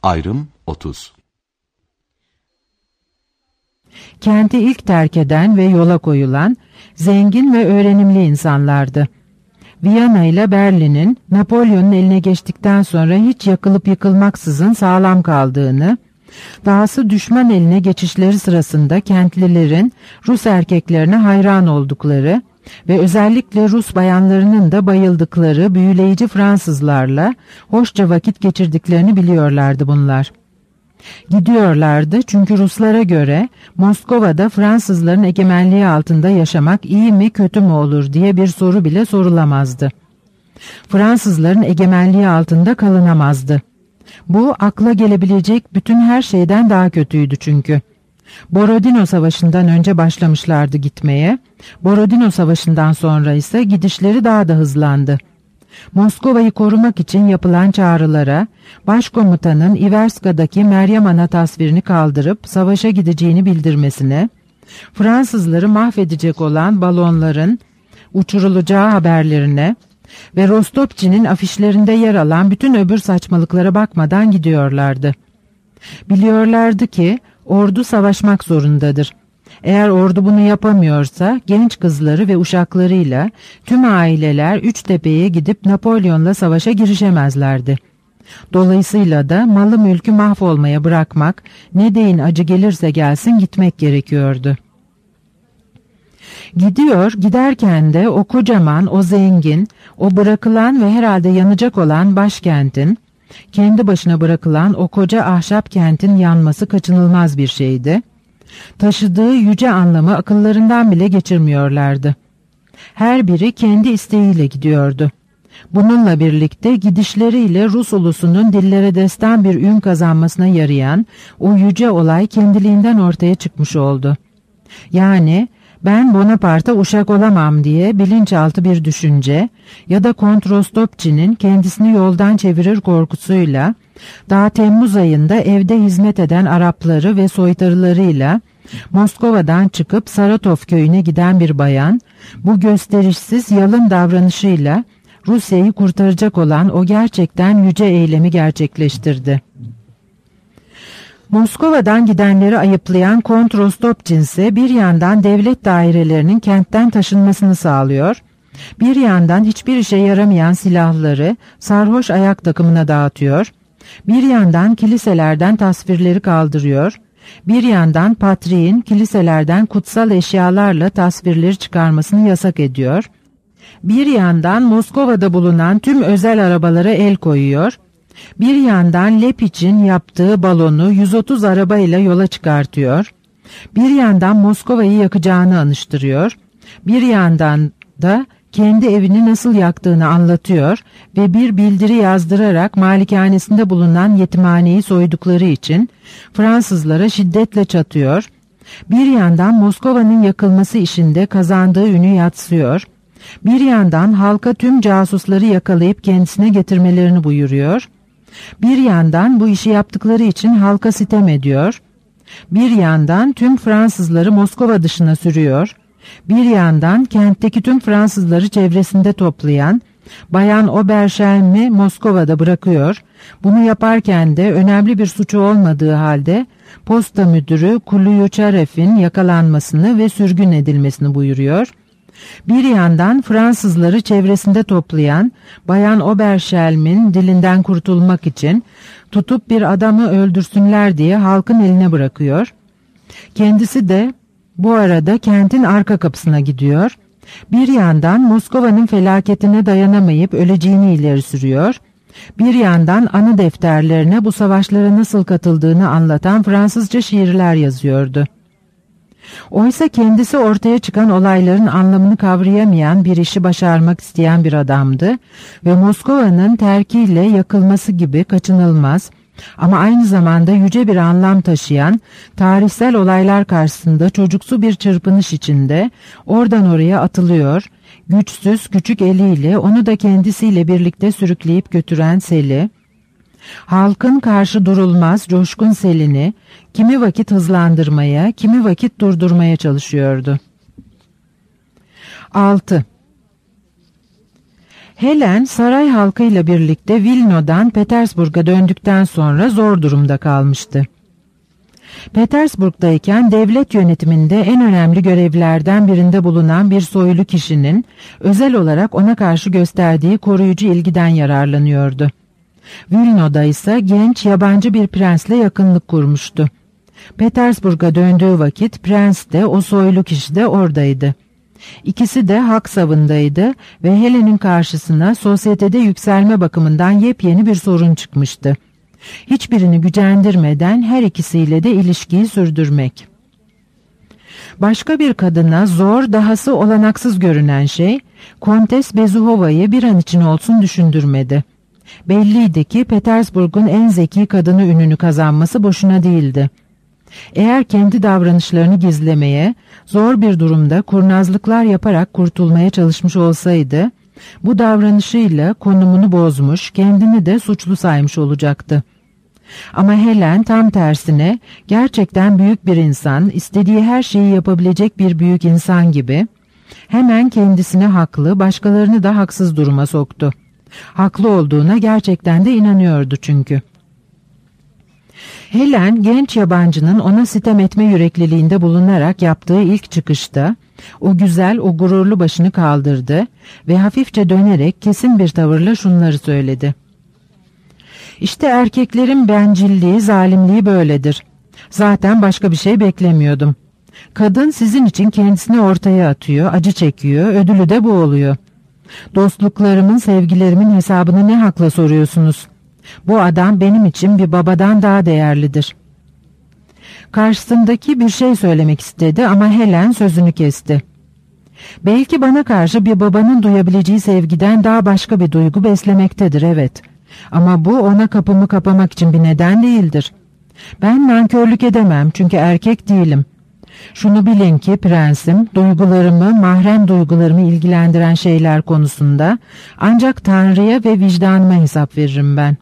Ayrım 30. Kenti ilk terk eden ve yola koyulan zengin ve öğrenimli insanlardı. Viyana ile Berlin'in Napolyon'un eline geçtikten sonra hiç yakılıp yıkılmaksızın sağlam kaldığını, dahası düşman eline geçişleri sırasında kentlilerin Rus erkeklerine hayran oldukları ve özellikle Rus bayanlarının da bayıldıkları büyüleyici Fransızlarla hoşça vakit geçirdiklerini biliyorlardı bunlar. Gidiyorlardı çünkü Ruslara göre Moskova'da Fransızların egemenliği altında yaşamak iyi mi kötü mü olur diye bir soru bile sorulamazdı. Fransızların egemenliği altında kalınamazdı. Bu akla gelebilecek bütün her şeyden daha kötüydü çünkü. Borodino Savaşı'ndan önce başlamışlardı gitmeye, Borodino Savaşı'ndan sonra ise gidişleri daha da hızlandı. Moskova'yı korumak için yapılan çağrılara, başkomutanın Iverska'daki Meryem Ana tasvirini kaldırıp savaşa gideceğini bildirmesine, Fransızları mahvedecek olan balonların uçurulacağı haberlerine ve Rostopçi'nin afişlerinde yer alan bütün öbür saçmalıklara bakmadan gidiyorlardı. Biliyorlardı ki ordu savaşmak zorundadır. Eğer ordu bunu yapamıyorsa genç kızları ve uşaklarıyla tüm aileler Üçtepe'ye gidip Napolyon'la savaşa girişemezlerdi. Dolayısıyla da malı mülkü mahvolmaya bırakmak, ne deyin acı gelirse gelsin gitmek gerekiyordu. Giderken de o kocaman, o zengin, o bırakılan ve herhalde yanacak olan başkentin, kendi başına bırakılan o koca ahşap kentin yanması kaçınılmaz bir şeydi. Taşıdığı yüce anlamı akıllarından bile geçirmiyorlardı. Her biri kendi isteğiyle gidiyordu. Bununla birlikte gidişleriyle Rus ulusunun dillere destan bir ün kazanmasına yarayan o yüce olay kendiliğinden ortaya çıkmış oldu. Yani ben Bonaparte'a uşak olamam diye bilinçaltı bir düşünce ya da Kont Rostopçi'nin kendisini yoldan çevirir korkusuyla daha Temmuz ayında evde hizmet eden Arapları ve soytarılarıyla Moskova'dan çıkıp Saratov köyüne giden bir bayan bu gösterişsiz yalın davranışıyla Rusya'yı kurtaracak olan o gerçekten yüce eylemi gerçekleştirdi. Moskova'dan gidenleri ayıplayan Kont Rostopçin ise bir yandan devlet dairelerinin kentten taşınmasını sağlıyor, bir yandan hiçbir işe yaramayan silahları sarhoş ayak takımına dağıtıyor, bir yandan kiliselerden tasvirleri kaldırıyor, bir yandan patriğin kiliselerden kutsal eşyalarla tasvirleri çıkarmasını yasak ediyor, bir yandan Moskova'da bulunan tüm özel arabalara el koyuyor, bir yandan Lepiç'in yaptığı balonu 130 arabayla yola çıkartıyor, bir yandan Moskova'yı yakacağını anıştırıyor, bir yandan da kendi evini nasıl yaktığını anlatıyor ve bir bildiri yazdırarak malikanesinde bulunan yetimhaneyi soydukları için Fransızlara şiddetle çatıyor, bir yandan Moskova'nın yakılması işinde kazandığı ünü yatsıyor, bir yandan halka tüm casusları yakalayıp kendisine getirmelerini buyuruyor, bir yandan bu işi yaptıkları için halka sitem ediyor, bir yandan tüm Fransızları Moskova dışına sürüyor, bir yandan kentteki tüm Fransızları çevresinde toplayan Bayan Oberşelm'i Moskova'da bırakıyor, bunu yaparken de önemli bir suçu olmadığı halde posta müdürü Kuluyuçarev'in yakalanmasını ve sürgün edilmesini buyuruyor. Bir yandan Fransızları çevresinde toplayan Bayan Oberşelm'in dilinden kurtulmak için tutup bir adamı öldürsünler diye halkın eline bırakıyor. Kendisi de bu arada kentin arka kapısına gidiyor. Bir yandan Moskova'nın felaketine dayanamayıp öleceğini ileri sürüyor. Bir yandan anı defterlerine bu savaşlara nasıl katıldığını anlatan Fransızca şiirler yazıyordu. Oysa kendisi ortaya çıkan olayların anlamını kavrayamayan bir işi başarmak isteyen bir adamdı ve Moskova'nın terkiyle yakılması gibi kaçınılmaz ama aynı zamanda yüce bir anlam taşıyan tarihsel olaylar karşısında çocuksu bir çırpınış içinde oradan oraya atılıyor, güçsüz küçük eliyle onu da kendisiyle birlikte sürükleyip götüren seli, halkın karşı durulmaz coşkun selini kimi vakit hızlandırmaya, kimi vakit durdurmaya çalışıyordu. 6. Helen saray halkıyla birlikte Vilno'dan Petersburg'a döndükten sonra zor durumda kalmıştı. Petersburg'dayken devlet yönetiminde en önemli görevlerden birinde bulunan bir soylu kişinin özel olarak ona karşı gösterdiği koruyucu ilgiden yararlanıyordu. Vilno'da ise genç yabancı bir prensle yakınlık kurmuştu. Petersburg'a döndüğü vakit prens de o soylu kişi de oradaydı. İkisi de hak savındaydı ve Helen'in karşısına sosyetede yükselme bakımından yepyeni bir sorun çıkmıştı. Hiçbirini gücendirmeden her ikisiyle de ilişkiyi sürdürmek. Başka bir kadına zor, dahası olanaksız görünen şey, Kontes Bezuhova'yı bir an için olsun düşündürmedi. Belliydi ki Petersburg'un en zeki kadını ününü kazanması boşuna değildi. Eğer kendi davranışlarını gizlemeye, zor bir durumda kurnazlıklar yaparak kurtulmaya çalışmış olsaydı, bu davranışıyla konumunu bozmuş, kendini de suçlu saymış olacaktı. Ama Helen tam tersine gerçekten büyük bir insan, istediği her şeyi yapabilecek bir büyük insan gibi, hemen kendisini haklı, başkalarını da haksız duruma soktu. Haklı olduğuna gerçekten de inanıyordu çünkü. Helen, genç yabancının ona sitem etme yürekliliğinde bulunarak yaptığı ilk çıkışta, o güzel, o gururlu başını kaldırdı ve hafifçe dönerek kesin bir tavırla şunları söyledi. İşte erkeklerin bencilliği, zalimliği böyledir. Zaten başka bir şey beklemiyordum. Kadın sizin için kendisini ortaya atıyor, acı çekiyor, ödülü de bu oluyor. Dostluklarımın, sevgilerimin hesabını ne hakla soruyorsunuz? Bu adam benim için bir babadan daha değerlidir. Karşısındaki bir şey söylemek istedi ama Helen sözünü kesti. Belki bana karşı bir babanın duyabileceği sevgiden daha başka bir duygu beslemektedir, evet. Ama bu ona kapımı kapamak için bir neden değildir. Ben nankörlük edemem çünkü erkek değilim. Şunu bilin ki prensim, duygularımı, mahrem duygularımı ilgilendiren şeyler konusunda ancak Tanrı'ya ve vicdanıma hesap veririm ben.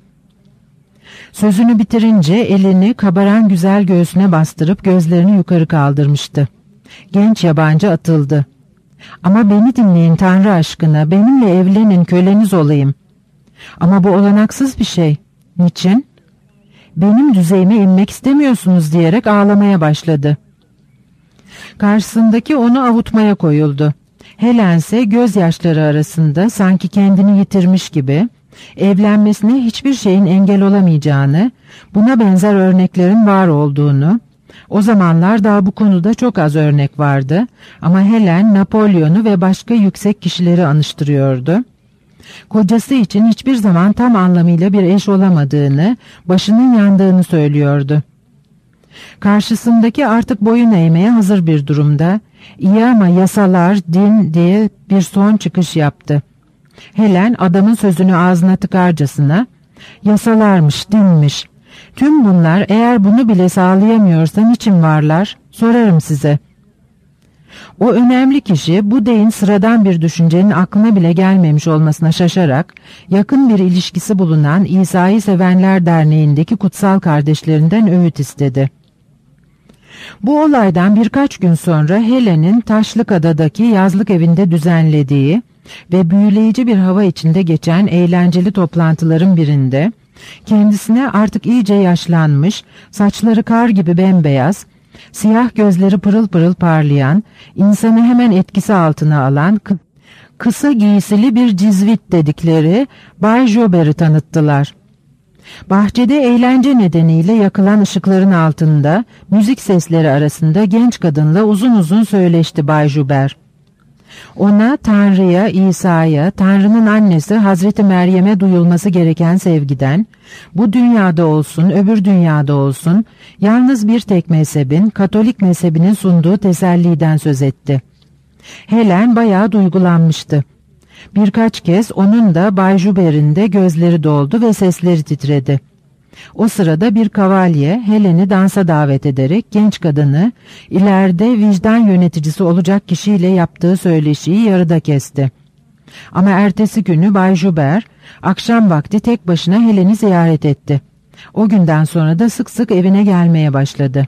Sözünü bitirince elini kabaran güzel göğsüne bastırıp gözlerini yukarı kaldırmıştı. Genç yabancı atıldı. Ama beni dinleyin Tanrı aşkına, benimle evlenin, köleniz olayım. Ama bu olanaksız bir şey. Niçin? Benim düzeyime inmek istemiyorsunuz diyerek ağlamaya başladı. Karşısındaki onu avutmaya koyuldu. Helen ise gözyaşları arasında sanki kendini yitirmiş gibi, evlenmesine hiçbir şeyin engel olamayacağını, buna benzer örneklerin var olduğunu, o zamanlar daha bu konuda çok az örnek vardı ama Helen Napolyon'u ve başka yüksek kişileri anıştırıyordu. Kocası için hiçbir zaman tam anlamıyla bir eş olamadığını, başının yandığını söylüyordu. Karşısındaki artık boyun eğmeye hazır bir durumda, iyi ama yasalar, din diye bir son çıkış yaptı. Helen adamın sözünü ağzına tıkarcasına, yasalarmış, dinmiş. Tüm bunlar eğer bunu bile sağlayamıyorsa niçin varlar, sorarım size. O önemli kişi bu deyin sıradan bir düşüncenin aklına bile gelmemiş olmasına şaşarak, yakın bir ilişkisi bulunan İsa'yı Sevenler Derneği'ndeki kutsal kardeşlerinden öğüt istedi. Bu olaydan birkaç gün sonra Helen'in Taşlıkada'daki yazlık evinde düzenlediği ve büyüleyici bir hava içinde geçen eğlenceli toplantıların birinde, kendisine artık iyice yaşlanmış, saçları kar gibi bembeyaz, siyah gözleri pırıl pırıl parlayan, insanı hemen etkisi altına alan, kısa giysili bir cizvit dedikleri Bay Joubert'i tanıttılar. Bahçede eğlence nedeniyle yakılan ışıkların altında, müzik sesleri arasında genç kadınla uzun uzun söyleşti Bay Joubert. Ona Tanrı'ya, İsa'ya, Tanrı'nın annesi Hazreti Meryem'e duyulması gereken sevgiden, bu dünyada olsun, öbür dünyada olsun, yalnız bir tek mezhebin, Katolik mezhebinin sunduğu teselliden söz etti. Helen bayağı duygulanmıştı. Birkaç kez onun da Bay Joubert'in de gözleri doldu ve sesleri titredi. O sırada bir kavalye Helen'i dansa davet ederek genç kadını ileride vicdan yöneticisi olacak kişiyle yaptığı söyleşiyi yarıda kesti. Ama ertesi günü Bay Joubert akşam vakti tek başına Helen'i ziyaret etti. O günden sonra da sık sık evine gelmeye başladı.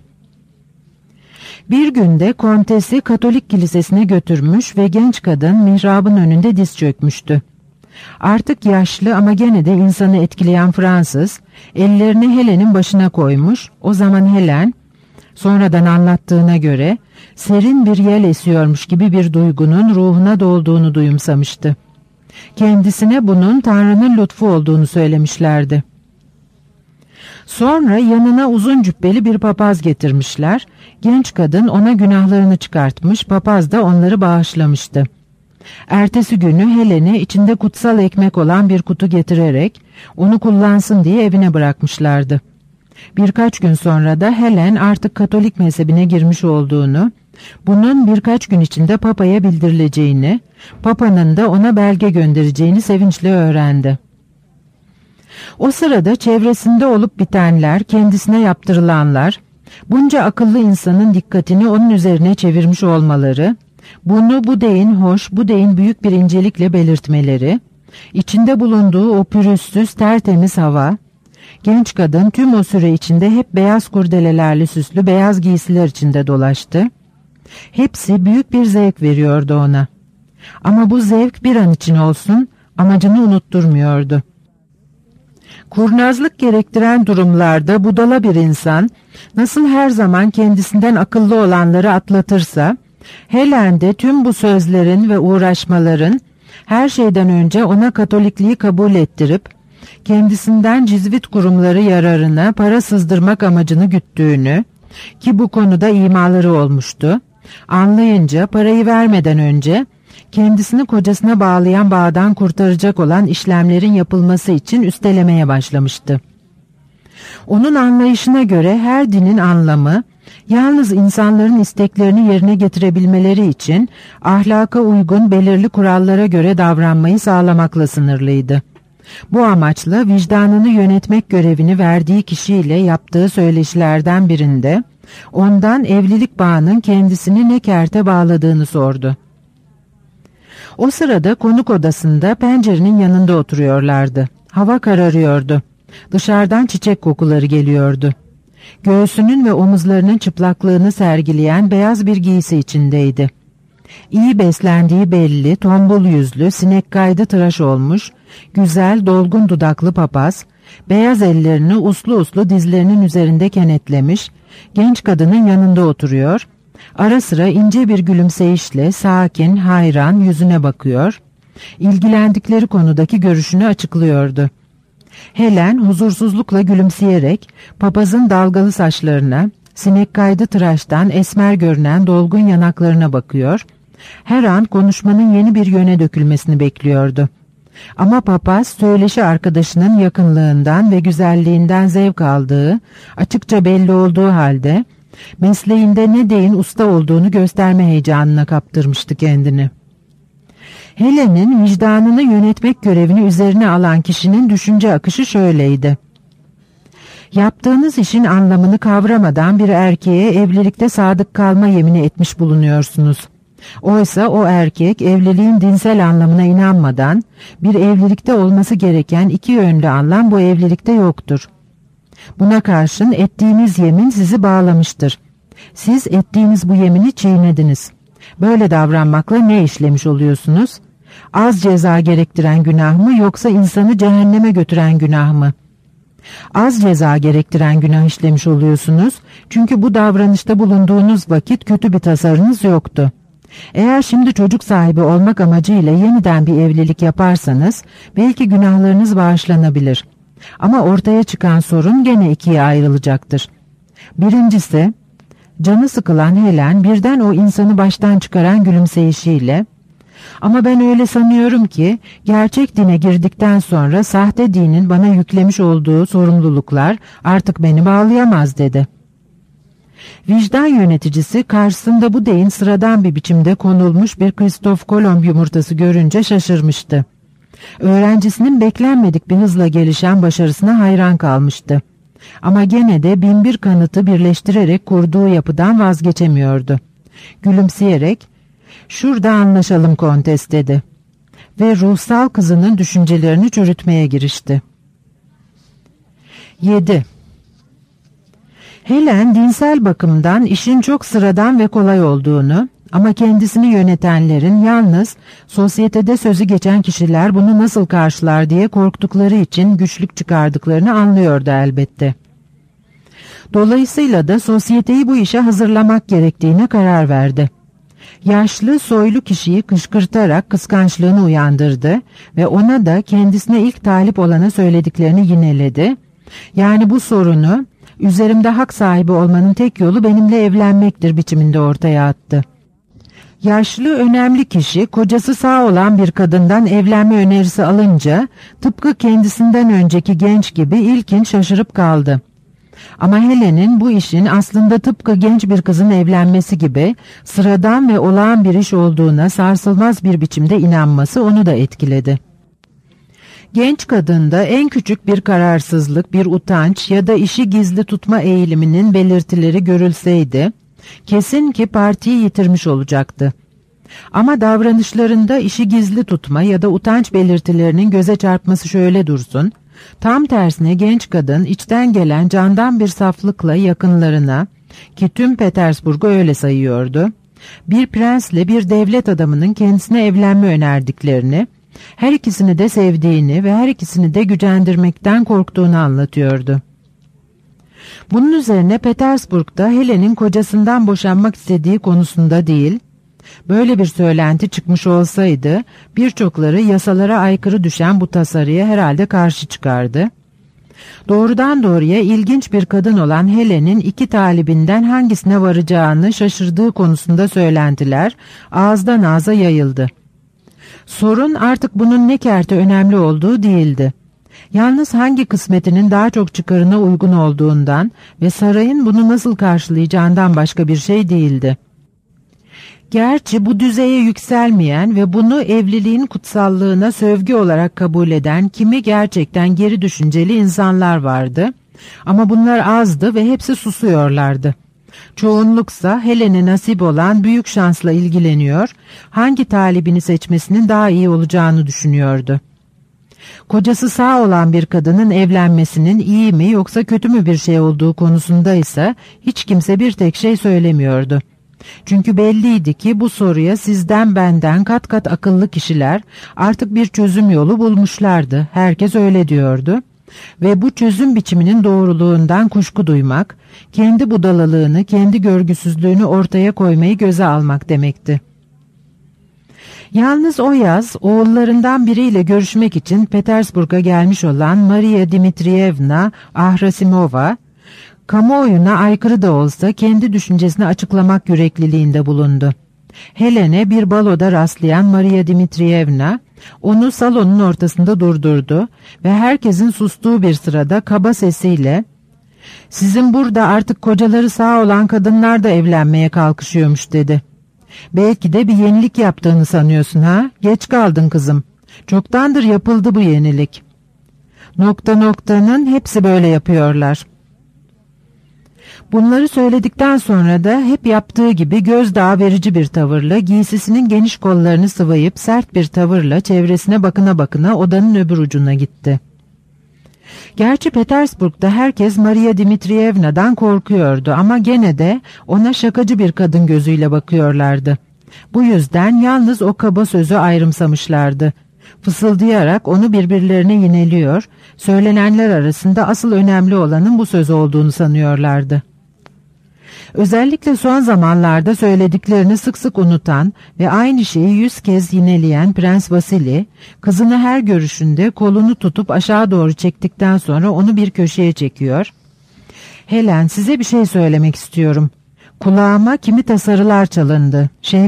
Bir günde kontesi Katolik kilisesine götürmüş ve genç kadın mihrabın önünde diz çökmüştü. Artık yaşlı ama gene de insanı etkileyen Fransız, ellerini Helen'in başına koymuş. O zaman Helen, sonradan anlattığına göre, serin bir yel esiyormuş gibi bir duygunun ruhuna dolduğunu duyumsamıştı. Kendisine bunun Tanrı'nın lütfu olduğunu söylemişlerdi. Sonra yanına uzun cübbeli bir papaz getirmişler. Genç kadın ona günahlarını çıkartmış, papaz da onları bağışlamıştı. Ertesi günü Helen'e içinde kutsal ekmek olan bir kutu getirerek onu kullansın diye evine bırakmışlardı. Birkaç gün sonra da Helen artık Katolik mezhebine girmiş olduğunu, bunun birkaç gün içinde Papa'ya bildirileceğini, Papa'nın da ona belge göndereceğini sevinçle öğrendi. O sırada çevresinde olup bitenler, kendisine yaptırılanlar, bunca akıllı insanın dikkatini onun üzerine çevirmiş olmaları, bunu bu deyin hoş, bu deyin büyük bir incelikle belirtmeleri, içinde bulunduğu o pürüzsüz, tertemiz hava, genç kadın tüm o süre içinde hep beyaz kurdelelerle süslü beyaz giysiler içinde dolaştı. Hepsi büyük bir zevk veriyordu ona. Ama bu zevk bir an için olsun amacını unutturmuyordu. Kurnazlık gerektiren durumlarda budala bir insan nasıl her zaman kendisinden akıllı olanları atlatırsa, Helen de tüm bu sözlerin ve uğraşmaların her şeyden önce ona Katolikliği kabul ettirip, kendisinden cizvit kurumları yararına para sızdırmak amacını güttüğünü, ki bu konuda imaları olmuştu, anlayınca parayı vermeden önce kendisini kocasına bağlayan bağdan kurtaracak olan işlemlerin yapılması için üstelemeye başlamıştı. Onun anlayışına göre her dinin anlamı, yalnız insanların isteklerini yerine getirebilmeleri için ahlaka uygun belirli kurallara göre davranmayı sağlamakla sınırlıydı. Bu amaçla vicdanını yönetmek görevini verdiği kişiyle yaptığı söyleşilerden birinde ondan evlilik bağının kendisini ne kerte bağladığını sordu. O sırada konuk odasında pencerenin yanında oturuyorlardı. Hava kararıyordu. Dışarıdan çiçek kokuları geliyordu. Göğsünün ve omuzlarının çıplaklığını sergileyen beyaz bir giysi içindeydi. İyi beslendiği belli, tombul yüzlü, sinek kaydı tıraş olmuş, güzel, dolgun dudaklı papaz, beyaz ellerini uslu uslu dizlerinin üzerinde kenetlemiş, genç kadının yanında oturuyor, ara sıra ince bir gülümseyişle sakin, hayran yüzüne bakıyor, ilgilendikleri konudaki görüşünü açıklıyordu. Helen huzursuzlukla gülümseyerek papazın dalgalı saçlarına, sinek kaydı tıraştan esmer görünen dolgun yanaklarına bakıyor, her an konuşmanın yeni bir yöne dökülmesini bekliyordu. Ama papaz söyleşi arkadaşının yakınlığından ve güzelliğinden zevk aldığı, açıkça belli olduğu halde, mesleğinde ne deyin usta olduğunu gösterme heyecanına kaptırmıştı kendini. Helen'in vicdanını yönetmek görevini üzerine alan kişinin düşünce akışı şöyleydi. Yaptığınız işin anlamını kavramadan bir erkeğe evlilikte sadık kalma yemini etmiş bulunuyorsunuz. Oysa o erkek evliliğin dinsel anlamına inanmadan bir evlilikte olması gereken iki yönlü anlam bu evlilikte yoktur. Buna karşın ettiğiniz yemin sizi bağlamıştır. Siz ettiğiniz bu yemini çiğnediniz. Böyle davranmakla ne işlemiş oluyorsunuz? Az ceza gerektiren günah mı yoksa insanı cehenneme götüren günah mı? Az ceza gerektiren günah işlemiş oluyorsunuz çünkü bu davranışta bulunduğunuz vakit kötü bir tasarınız yoktu. Eğer şimdi çocuk sahibi olmak amacıyla yeniden bir evlilik yaparsanız belki günahlarınız bağışlanabilir. Ama ortaya çıkan sorun gene ikiye ayrılacaktır. Birincisi, canı sıkılan Helen birden o insanı baştan çıkaran gülümseyişiyle, "Ama ben öyle sanıyorum ki gerçek dine girdikten sonra sahte dinin bana yüklemiş olduğu sorumluluklar artık beni bağlayamaz" dedi. Vicdan yöneticisi karşısında bu deyin sıradan bir biçimde konulmuş bir Kristof Kolomb yumurtası görünce şaşırmıştı. Öğrencisinin beklenmedik bir hızla gelişen başarısına hayran kalmıştı. Ama gene de binbir kanıtı birleştirerek kurduğu yapıdan vazgeçemiyordu. Gülümseyerek, "Şurada anlaşalım kontes" dedi. Ve ruhsal kızının düşüncelerini çürütmeye girişti. 7. Helen dinsel bakımdan işin çok sıradan ve kolay olduğunu, Ama kendisini yönetenlerin yalnız sosyetede sözü geçen kişiler bunu nasıl karşılar diye korktukları için güçlük çıkardıklarını anlıyordu elbette. Dolayısıyla da sosyeteyi bu işe hazırlamak gerektiğine karar verdi. Yaşlı, soylu kişiyi kışkırtarak kıskançlığını uyandırdı ve ona da kendisine ilk talip olana söylediklerini yineledi. Yani bu sorunu, üzerimde hak sahibi olmanın tek yolu benimle evlenmektir biçiminde ortaya attı. Yaşlı, önemli kişi, kocası sağ olan bir kadından evlenme önerisi alınca, tıpkı kendisinden önceki genç gibi ilkin şaşırıp kaldı. Ama Helen'in bu işin aslında tıpkı genç bir kızın evlenmesi gibi sıradan ve olağan bir iş olduğuna sarsılmaz bir biçimde inanması onu da etkiledi. Genç kadında en küçük bir kararsızlık, bir utanç ya da işi gizli tutma eğiliminin belirtileri görülseydi, kesin ki partiyi yitirmiş olacaktı. Ama davranışlarında işi gizli tutma ya da utanç belirtilerinin göze çarpması şöyle dursun, tam tersine genç kadın içten gelen candan bir saflıkla yakınlarına, ki tüm Petersburg'u öyle sayıyordu, bir prensle bir devlet adamının kendisine evlenme önerdiklerini, her ikisini de sevdiğini ve her ikisini de gücendirmekten korktuğunu anlatıyordu. Bunun üzerine Petersburg'da Helen'in kocasından boşanmak istediği konusunda değil, böyle bir söylenti çıkmış olsaydı birçokları yasalara aykırı düşen bu tasarıya herhalde karşı çıkardı. Doğrudan doğruya ilginç bir kadın olan Helen'in iki talibinden hangisine varacağını şaşırdığı konusunda söylentiler ağızdan ağza yayıldı. Sorun artık bunun ne kerte önemli olduğu değildi. Yalnız hangi kısmetinin daha çok çıkarına uygun olduğundan ve sarayın bunu nasıl karşılayacağından başka bir şey değildi. Gerçi bu düzeye yükselmeyen ve bunu evliliğin kutsallığına sövgü olarak kabul eden kimi gerçekten geri düşünceli insanlar vardı. Ama bunlar azdı ve hepsi susuyorlardı. Çoğunluksa Helen'e nasip olan büyük şansla ilgileniyor, hangi talibini seçmesinin daha iyi olacağını düşünüyordu. Kocası sağ olan bir kadının evlenmesinin iyi mi yoksa kötü mü bir şey olduğu konusunda ise hiç kimse bir tek şey söylemiyordu. Çünkü belliydi ki bu soruya sizden benden kat kat akıllı kişiler artık bir çözüm yolu bulmuşlardı. Herkes öyle diyordu. Ve bu çözüm biçiminin doğruluğundan kuşku duymak, kendi budalalığını, kendi görgüsüzlüğünü ortaya koymayı göze almak demekti. Yalnız o yaz oğullarından biriyle görüşmek için Petersburg'a gelmiş olan Maria Dmitrievna Ahrasimova, kamuoyuna aykırı da olsa kendi düşüncesini açıklamak yürekliliğinde bulundu. Helen'e bir baloda rastlayan Maria Dmitrievna, onu salonun ortasında durdurdu ve herkesin sustuğu bir sırada kaba sesiyle, "Sizin burada artık kocaları sağ olan kadınlar da evlenmeye kalkışıyormuş," dedi. "Belki de bir yenilik yaptığını sanıyorsun ha? Geç kaldın kızım. Çoktandır yapıldı bu yenilik. Noktanın hepsi böyle yapıyorlar." Bunları söyledikten sonra da hep yaptığı gibi gözdağı verici bir tavırla giysisinin geniş kollarını sıvayıp sert bir tavırla çevresine bakına bakına odanın öbür ucuna gitti. Gerçi Petersburg'da herkes Maria Dmitrievna'dan korkuyordu ama gene de ona şakacı bir kadın gözüyle bakıyorlardı. Bu yüzden yalnız o kaba sözü ayrımsamışlardı. Fısıldayarak onu birbirlerine yineliyor, söylenenler arasında asıl önemli olanın bu söz olduğunu sanıyorlardı. Özellikle son zamanlarda söylediklerini sık sık unutan ve aynı şeyi 100 kez yineleyen Prens Vasili, kızını her görüşünde kolunu tutup aşağı doğru çektikten sonra onu bir köşeye çekiyor. "Helen, size bir şey söylemek istiyorum. Kulağıma kimi tasarılar çalındı, şey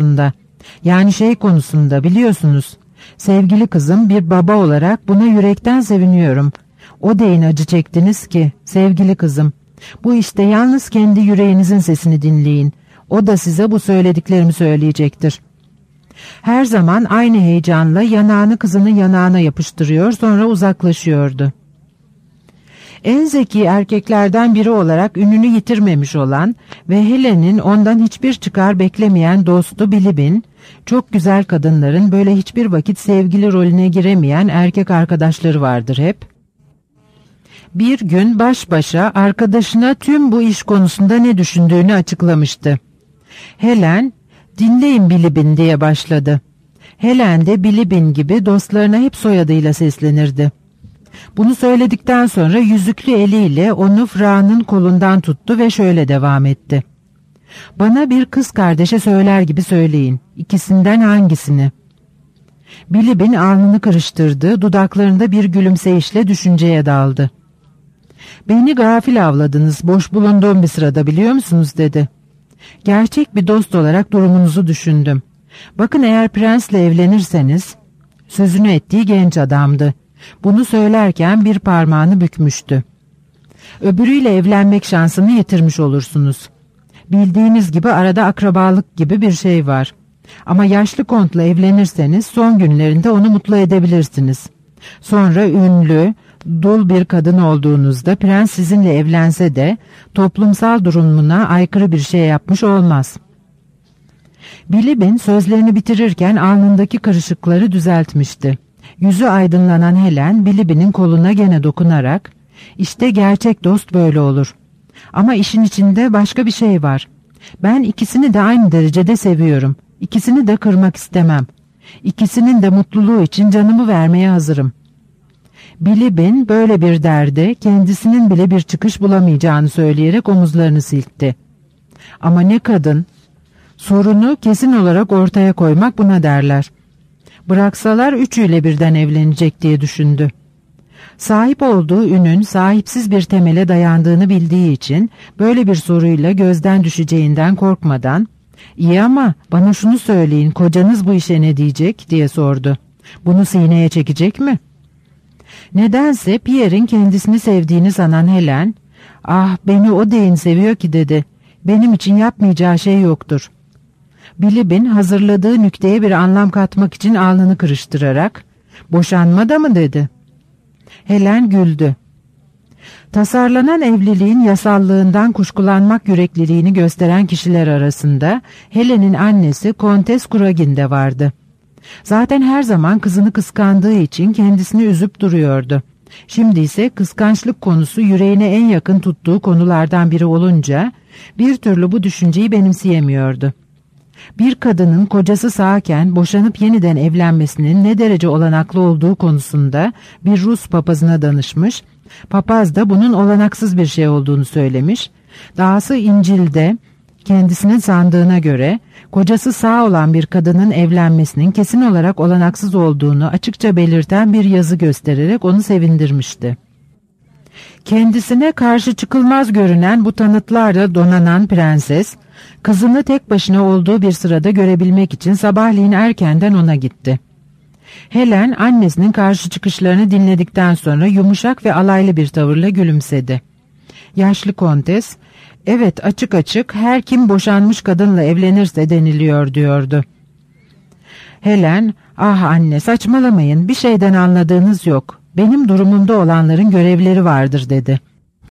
konusunda biliyorsunuz. Sevgili kızım, bir baba olarak buna yürekten seviniyorum. O deyin acı çektiniz ki, sevgili kızım. Bu işte yalnız kendi yüreğinizin sesini dinleyin. O da size bu söylediklerimi söyleyecektir." Her zaman aynı heyecanla yanağını kızının yanağına yapıştırıyor, sonra uzaklaşıyordu. En zeki erkeklerden biri olarak ününü yitirmemiş olan ve Helen'in ondan hiçbir çıkar beklemeyen dostu Bilibin, çok güzel kadınların böyle hiçbir vakit sevgili rolüne giremeyen erkek arkadaşları vardır hep. Bir gün baş başa arkadaşına tüm bu iş konusunda ne düşündüğünü açıklamıştı. Helen, "Dinleyin Bilibin," diye başladı. Helen de Bilibin gibi dostlarına hep soyadıyla seslenirdi. Bunu söyledikten sonra yüzüklü eliyle onu Fra'nın kolundan tuttu ve şöyle devam etti. "Bana bir kız kardeşe söyler gibi söyleyin. İkisinden hangisini?" Bilibin alnını kırıştırdı, dudaklarında bir gülümseyişle düşünceye daldı. "Beni gafil avladınız, boş bulunduğum bir sırada, biliyor musunuz?" dedi. "Gerçek bir dost olarak durumunuzu düşündüm. Bakın, eğer prensle evlenirseniz..." Sözünü ettiği genç adamdı. Bunu söylerken bir parmağını bükmüştü. "Öbürüyle evlenmek şansını yitirmiş olursunuz. Bildiğiniz gibi arada akrabalık gibi bir şey var. Ama yaşlı kontla evlenirseniz son günlerinde onu mutlu edebilirsiniz. Sonra ünlü, dul bir kadın olduğunuzda prens sizinle evlense de toplumsal durumuna aykırı bir şey yapmış olmaz." Bilibin sözlerini bitirirken alnındaki kırışıkları düzeltmişti. Yüzü aydınlanan Helen, Bilibin'in koluna gene dokunarak, "İşte gerçek dost böyle olur. Ama işin içinde başka bir şey var. Ben ikisini de aynı derecede seviyorum. İkisini de kırmak istemem. İkisinin de mutluluğu için canımı vermeye hazırım." Bilibin böyle bir derde kendisinin bile bir çıkış bulamayacağını söyleyerek omuzlarını silkti. Ama ne kadın? Sorunu kesin olarak ortaya koymak buna derler. Bıraksalar üçüyle birden evlenecek diye düşündü. Sahip olduğu ünün sahipsiz bir temele dayandığını bildiği için böyle bir soruyla gözden düşeceğinden korkmadan, "İyi ama bana şunu söyleyin, kocanız bu işe ne diyecek?" diye sordu. "Bunu sineye çekecek mi?" Nedense Pierre'in kendisini sevdiğini sanan Helen, "Ah, beni o deyin seviyor ki," dedi. "Benim için yapmayacağı şey yoktur." Bilibin hazırladığı nükteye bir anlam katmak için alnını kırıştırarak, "Boşanma da mı?" dedi. Helen güldü. Tasarlanan evliliğin yasallığından kuşkulanmak yürekliliğini gösteren kişiler arasında Helen'in annesi Kontes Kuragin de vardı. Zaten her zaman kızını kıskandığı için kendisini üzüp duruyordu. Şimdi ise kıskançlık konusu yüreğine en yakın tuttuğu konulardan biri olunca bir türlü bu düşünceyi benimseyemiyordu. Bir kadının kocası sağken boşanıp yeniden evlenmesinin ne derece olanaklı olduğu konusunda bir Rus papazına danışmış, papaz da bunun olanaksız bir şey olduğunu söylemiş. Dahası İncil'de kendisinin sandığına göre kocası sağ olan bir kadının evlenmesinin kesin olarak olanaksız olduğunu açıkça belirten bir yazı göstererek onu sevindirmişti. Kendisine karşı çıkılmaz görünen bu tanıtlarla donanan prenses, kızını tek başına olduğu bir sırada görebilmek için sabahleyin erkenden ona gitti. Helen annesinin karşı çıkışlarını dinledikten sonra yumuşak ve alaylı bir tavırla gülümsedi. Yaşlı kontes, "Evet, açık açık her kim boşanmış kadınla evlenirse deniliyor," diyordu. Helen, "Ah anne, saçmalamayın, bir şeyden anladığınız yok. Benim durumumda olanların görevleri vardır," dedi.